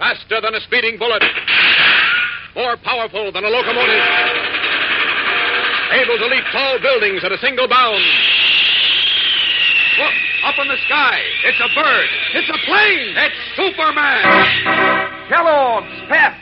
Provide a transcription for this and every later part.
Faster than a speeding bullet. More powerful than a locomotive. Able to leap tall buildings at a single bound. Look, up in the sky. It's a bird. It's a plane. It's Superman. Kellogg's Pep.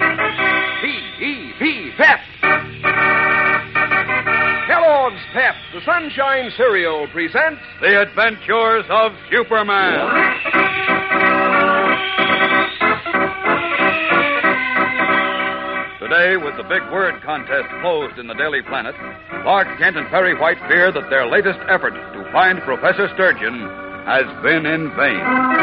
P-E-P, Pep. Kellogg's Pep, the Sunshine Cereal, presents The Adventures of Superman. Today, with the big word contest closed in the Daily Planet, Clark Kent and Perry White fear that their latest effort to find Professor Sturgeon has been in vain.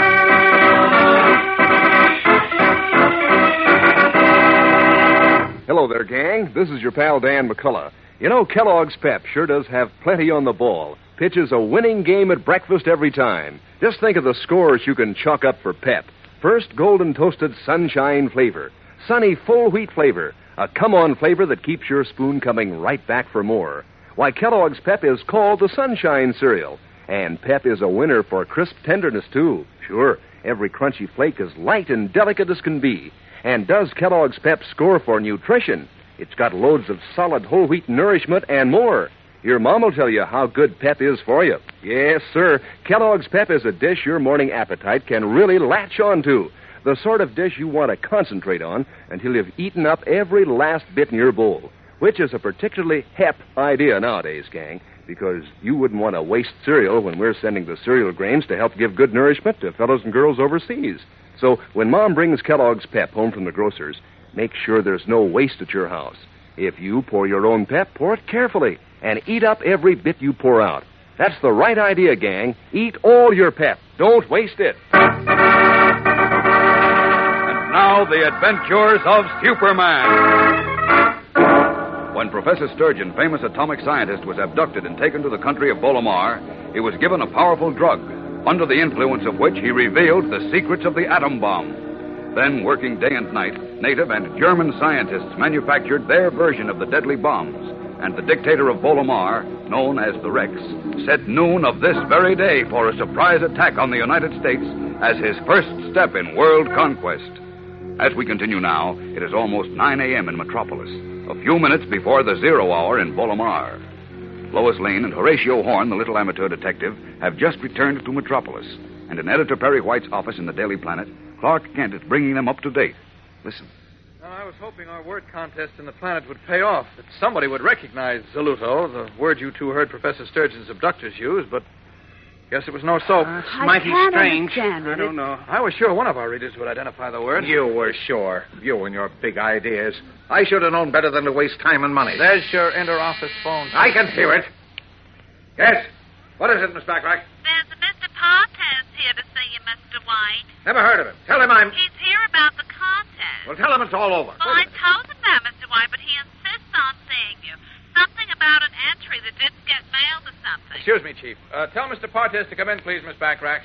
Hello there, gang. This is your pal Dan McCullough. You know, Kellogg's Pep sure does have plenty on the ball. Pitches a winning game at breakfast every time. Just think of the scores you can chalk up for Pep. First, golden toasted sunshine flavor. Sunny full wheat flavor. A come-on flavor that keeps your spoon coming right back for more. Why, Kellogg's Pep is called the Sunshine Cereal. And Pep is a winner for crisp tenderness, too. Sure, every crunchy flake is light and delicate as can be. And does Kellogg's Pep score for nutrition? It's got loads of solid whole wheat nourishment and more. Your mom will tell you how good Pep is for you. Yes, sir. Kellogg's Pep is a dish your morning appetite can really latch on to. The sort of dish you want to concentrate on until you've eaten up every last bit in your bowl. Which is a particularly hep idea nowadays, gang, because you wouldn't want to waste cereal when we're sending the cereal grains to help give good nourishment to fellows and girls overseas. So when Mom brings Kellogg's Pep home from the grocer's, make sure there's no waste at your house. If you pour your own Pep, pour it carefully and eat up every bit you pour out. That's the right idea, gang. Eat all your Pep. Don't waste it. And now, the adventures of Superman. When Professor Sturgeon, famous atomic scientist, was abducted and taken to the country of Bolomar, he was given a powerful drug, under the influence of which he revealed the secrets of the atom bomb. Then, working day and night, native and German scientists manufactured their version of the deadly bombs, and the dictator of Bolomar, known as the Rex, set noon of this very day for a surprise attack on the United States as his first step in world conquest. As we continue now, it is almost 9 a.m. in Metropolis, a few minutes before the 0 hour in Bolomar. Lois Lane and Horatio Horn, the little amateur detective, have just returned to Metropolis, and in Editor Perry White's office in the Daily Planet, Clark Kent is bringing them up to date. Listen. Well, I was hoping our word contest in the Planet would pay off, that somebody would recognize Zaluto, the word you two heard Professor Sturgeon's abductors use, but guess it was no soap. It's mighty strange. I don't know. I was sure one of our readers would identify the word. You were sure. You and your big ideas. I should have known better than to waste time and money. There's your inter-office phone. I can hear it. Yes? What is it, Miss Backrack? There's a Mr. Partez here to see you, Mr. White. Never heard of him. Tell him I'm... He's here about the contest. Well, tell him it's all over. Well, I told him that, Mr. White, but he insists on seeing you. Something about an entry that didn't get mailed or something. Excuse me, Chief. Tell Mr. Partez to come in, please, Miss Backrack.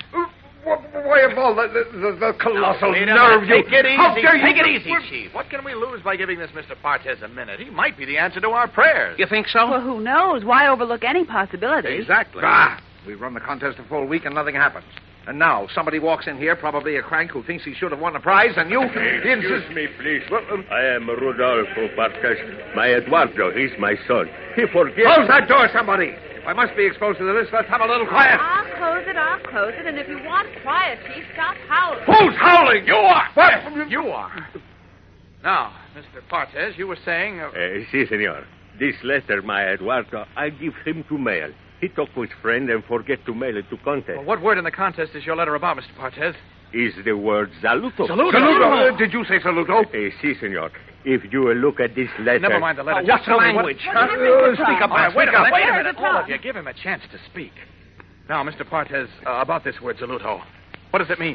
Why of all the colossal nerve you... Take it easy. How dare you... Take it easy, Chief. What can we lose by giving this Mr. Partez a minute? He might be the answer to our prayers. You think so? Well, who knows? Why overlook any possibility? Exactly. We've run the contest a full week and nothing happens. And now somebody walks in here, probably a crank who thinks he should have won the prize, and you... Excuse me, please. I am Rodolfo Partez. My Eduardo, he's my son. He forgets... Close that door, somebody! If I must be exposed to this, let's have a little quiet. I'll close it, and if you want quiet, Chief, stop howling. Who's howling? You are! What? You are. Now, Mr. Partez, you were saying... Si, senor. This letter, my Eduardo, I give him to mail. He talk with friend and forget to mail it to contest. Well, what word in the contest is your letter about, Mr. Partez? Is the word saluto. Saluto? Did you say saluto? Si, senor. If you look at this letter... Never mind the letter. What's the language? Speak up, man. Wait a minute. All of you, give him a chance to speak. Now, Mr. Partez, about this word saluto. What does it mean?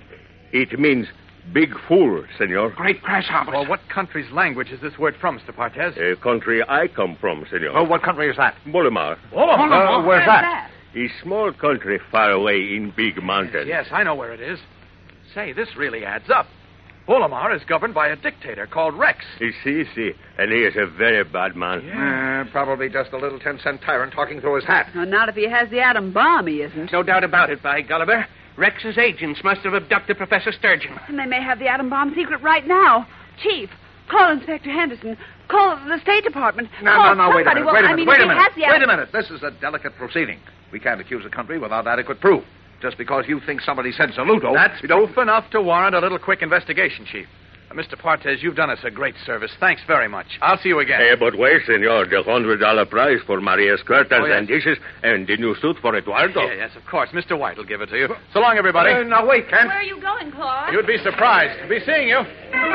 It means big fool, senor. Great grasshoppers. Well, what country's language is this word from, Mr. Partez? A country I come from, senor. Oh, what country is that? Bolomar. Where's that? A small country far away in big mountains. Yes, I know where it is. Say, this really adds up. Bolomar is governed by a dictator called Rex. Si. And he is a very bad man. Yeah. Probably just a little 10-cent tyrant talking through his hat. No, not if he has the atom bomb, he isn't. No doubt about it, by Gulliver. Rex's agents must have abducted Professor Sturgeon. And they may have the atom bomb secret right now. Chief, call Inspector Henderson. Call the State Department. No, wait a minute. Wait a minute. This is a delicate proceeding. We can't accuse a country without adequate proof. Just because you think somebody said Saluto... That's proof enough to warrant a little quick investigation, Chief. Mr. Partez, you've done us a great service. Thanks very much. I'll see you again. But wait, senor. The $100 prize for Maria's curtains and dishes and the new suit for Eduardo. Yes, of course. Mr. White will give it to you. So long, everybody. Now, wait, Kent. Where are you going, Claude? You'd be surprised to be seeing you.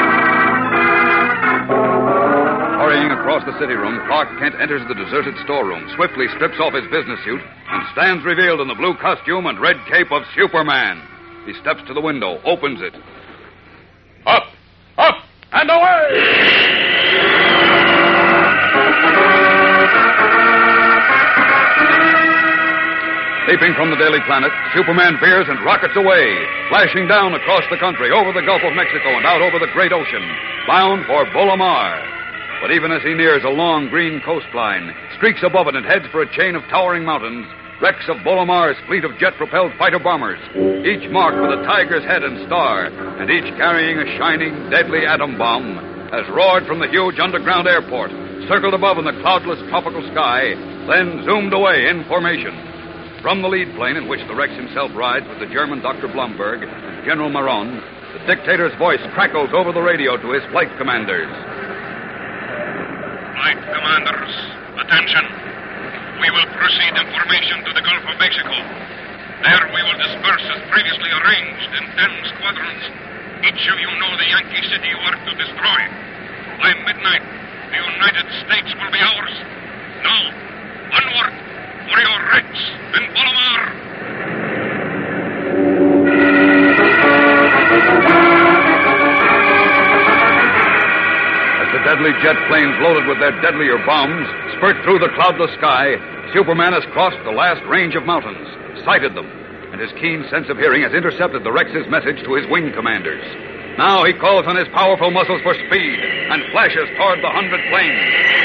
Hurrying across the city room, Clark Kent enters the deserted storeroom, swiftly strips off his business suit, and stands revealed in the blue costume and red cape of Superman. He steps to the window, opens it. Up, and away! Leaping from the Daily Planet, Superman veers and rockets away, flashing down across the country, over the Gulf of Mexico and out over the great ocean, bound for Bolomar. But even as he nears a long green coastline, streaks above it and heads for a chain of towering mountains, wrecks of Bolomar's fleet of jet-propelled fighter-bombers, each marked with a tiger's head and star, and each carrying a shining, deadly atom bomb, has roared from the huge underground airport, circled above in the cloudless tropical sky, then zoomed away in formation. From the lead plane in which the Rex himself rides with the German Dr. Blumberg and General Maron, the dictator's voice crackles over the radio to his flight commanders. Flight commanders, attention. We will proceed in formation to the Gulf of Mexico. There we will disperse as previously arranged in 10 squadrons. Each of you know the Yankee city you are to destroy. By midnight, the United States will be ours. Now, onward for your Rex and Bolomar. The deadly jet planes loaded with their deadlier bombs spurt through the cloudless sky. Superman has crossed the last range of mountains, sighted them, and his keen sense of hearing has intercepted the Rex's message to his wing commanders. Now he calls on his powerful muscles for speed and flashes toward the 100 planes.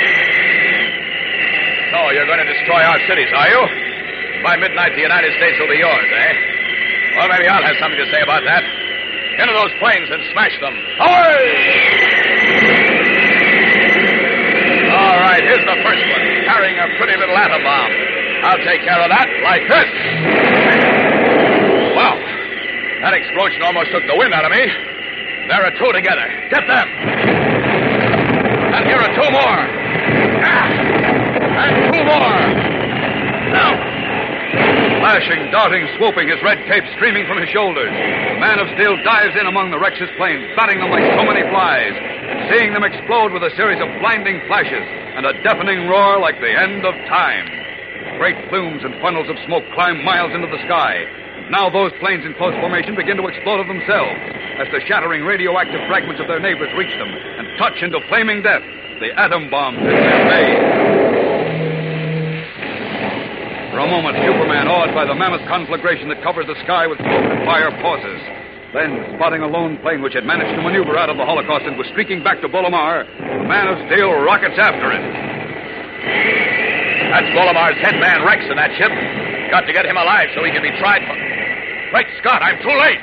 So you're going to destroy our cities, are you? By midnight, the United States will be yours, eh? Well, maybe I'll have something to say about that. Into those planes and smash them. Away! All right, here's the first one, carrying a pretty little atom bomb. I'll take care of that like this. Wow, that explosion almost took the wind out of me. There are two together. Get them. And here are two more. And two more. Now. Flashing, darting, swooping, his red cape streaming from his shoulders, the Man of Steel dives in among the Rex's planes, batting them like so many flies, seeing them explode with a series of blinding flashes and a deafening roar like the end of time. Great plumes and funnels of smoke climb miles into the sky. Now those planes in close formation begin to explode of themselves as the shattering radioactive fragments of their neighbors reach them and touch into flaming death the atom bombs in their base. For a moment, Superman, awed by the mammoth conflagration that covers the sky with smoke and fire, pauses. Then, spotting a lone plane which had managed to maneuver out of the Holocaust and was streaking back to Bolomar, the Man of Steel rockets after it. That's Bolomar's head man, Rex, in that ship. Got to get him alive so he can be tried for... Great Scott, I'm too late!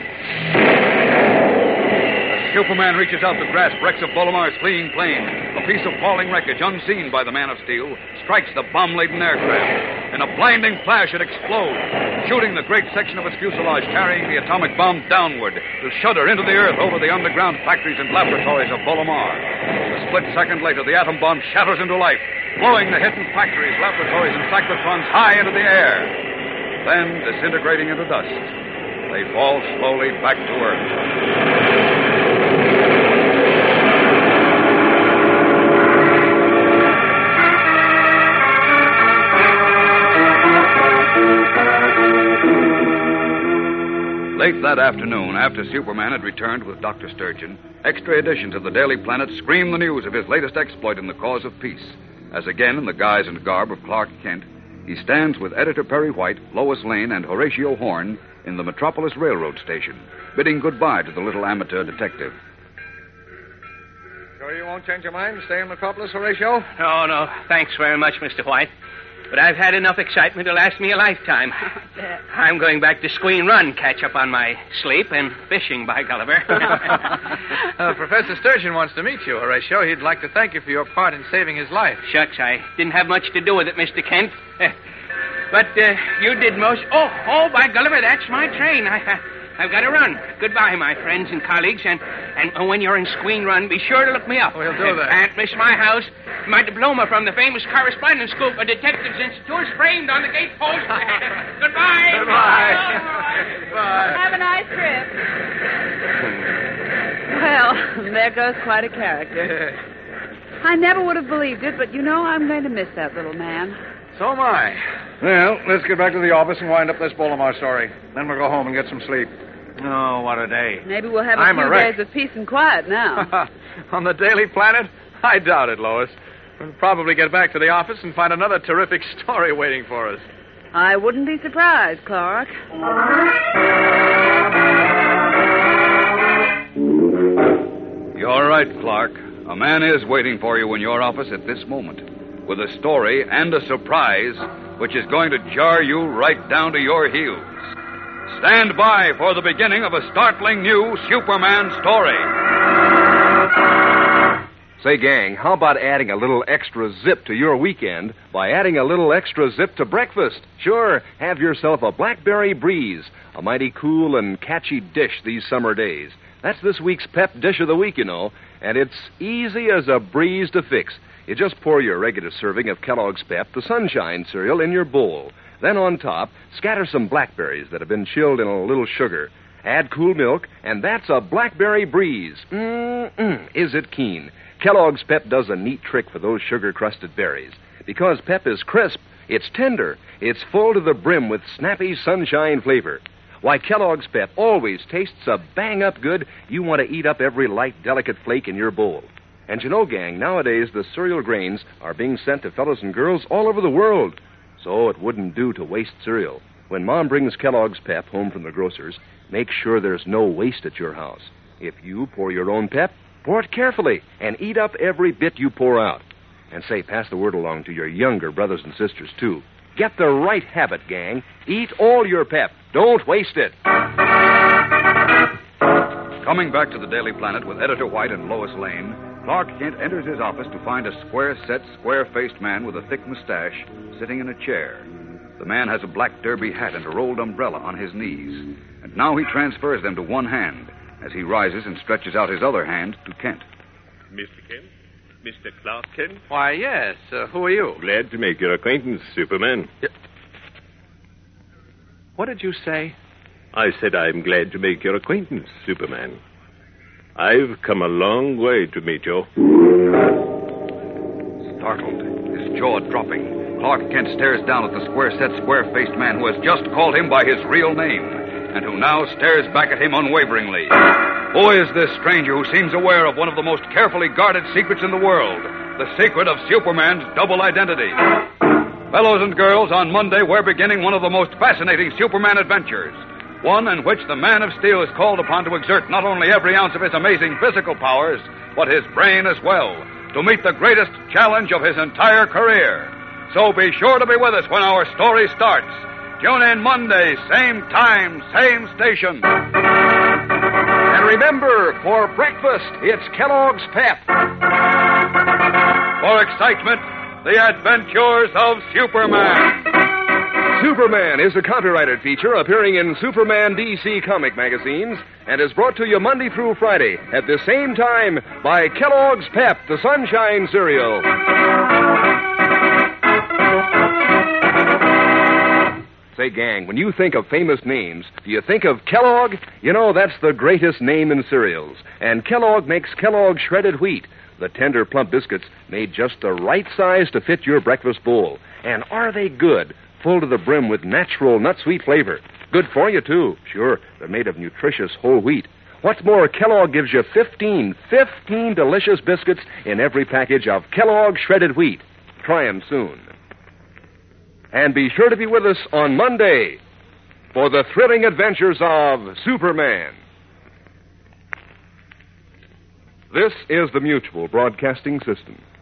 Superman reaches out to grasp Rex of Bolomar's fleeing plane. A piece of falling wreckage, unseen by the Man of Steel, strikes the bomb-laden aircraft. In a blinding flash, it explodes, shooting the great section of its fuselage carrying the atomic bomb downward to shudder into the earth over the underground factories and laboratories of Bolomar. A split second later, the atom bomb shatters into life, blowing the hidden factories, laboratories, and cyclotrons high into the air. Then, disintegrating into dust, they fall slowly back to Earth. Late that afternoon, after Superman had returned with Dr. Sturgeon, extra editions of the Daily Planet scream the news of his latest exploit in the cause of peace. As again, in the guise and garb of Clark Kent, he stands with Editor Perry White, Lois Lane, and Horatio Horn in the Metropolis Railroad Station, bidding goodbye to the little amateur detective. Sure you won't change your mind? Stay in Metropolis, Horatio? No. Thanks very much, Mr. White. But I've had enough excitement to last me a lifetime. I'm going back to Squeen Run, catch up on my sleep, and fishing, by Gulliver. Professor Sturgeon wants to meet you, Horatio. He'd like to thank you for your part in saving his life. Shucks, I didn't have much to do with it, Mr. Kent. But you did most... Oh, by Gulliver, that's my train. I've got to run. Goodbye, my friends and colleagues, and when you're in Squeen Run, be sure to look me up. We'll do that. Can't miss my house. My diploma from the famous correspondence school for Detectives Institute is framed on the gate post. Goodbye. Goodbye. Bye. Have a nice trip. Well, there goes quite a character. I never would have believed it, but I'm going to miss that little man. So am I. Well, let's get back to the office and wind up this Bolomar story. Then we'll go home and get some sleep. Oh, what a day. Maybe we'll have a few days of peace and quiet now. On the Daily Planet? I doubt it, Lois. We'll probably get back to the office and find another terrific story waiting for us. I wouldn't be surprised, Clark. You're right, Clark. A man is waiting for you in your office at this moment, with a story and a surprise which is going to jar you right down to your heels. Stand by for the beginning of a startling new Superman story. Say, gang, how about adding a little extra zip to your weekend by adding a little extra zip to breakfast? Sure, have yourself a Blackberry Breeze, a mighty cool and catchy dish these summer days. That's this week's Pep Dish of the Week, and it's easy as a breeze to fix. You just pour your regular serving of Kellogg's Pep, the Sunshine cereal, in your bowl. Then on top, scatter some blackberries that have been chilled in a little sugar. Add cool milk, and that's a Blackberry Breeze. Is it keen? Kellogg's Pep does a neat trick for those sugar-crusted berries. Because Pep is crisp, it's tender, it's full to the brim with snappy sunshine flavor. Why, Kellogg's Pep always tastes a bang-up good. You want to eat up every light, delicate flake in your bowl. And gang, nowadays the cereal grains are being sent to fellows and girls all over the world. So it wouldn't do to waste cereal. When Mom brings Kellogg's Pep home from the grocer's, make sure there's no waste at your house. If you pour your own Pep, pour it carefully and eat up every bit you pour out. And say, pass the word along to your younger brothers and sisters, too. Get the right habit, gang. Eat all your Pep. Don't waste it. Coming back to the Daily Planet with Editor White and Lois Lane, Clark Kent enters his office to find a square-set, square-faced man with a thick mustache sitting in a chair. The man has a black derby hat and a rolled umbrella on his knees, and now he transfers them to one hand as he rises and stretches out his other hand to Kent. Mr. Kent? Mr. Clark Kent? Why, yes. Who are you? Glad to make your acquaintance, Superman. What did you say? I said I'm glad to make your acquaintance, Superman. I've come a long way to meet you. Startled, his jaw dropping, Clark Kent stares down at the square-set, square-faced man who has just called him by his real name, and who now stares back at him unwaveringly. Who is this stranger who seems aware of one of the most carefully guarded secrets in the world, the secret of Superman's double identity? Fellows and girls, on Monday we're beginning one of the most fascinating Superman adventures. One in which the Man of Steel is called upon to exert not only every ounce of his amazing physical powers, but his brain as well, to meet the greatest challenge of his entire career. So be sure to be with us when our story starts. Tune in Monday, same time, same station. And remember, for breakfast, it's Kellogg's Pep. For excitement, the adventures of Superman. Superman is a copyrighted feature appearing in Superman DC comic magazines and is brought to you Monday through Friday at the same time by Kellogg's Pep, the Sunshine cereal. Say, gang, when you think of famous names, do you think of Kellogg? That's the greatest name in cereals. And Kellogg makes Kellogg shredded wheat, the tender, plump biscuits made just the right size to fit your breakfast bowl. And are they good? Full to the brim with natural nut-sweet flavor. Good for you, too. Sure, they're made of nutritious whole wheat. What's more, Kellogg gives you 15 delicious biscuits in every package of Kellogg shredded wheat. Try them soon. And be sure to be with us on Monday for the thrilling adventures of Superman. This is the Mutual Broadcasting System.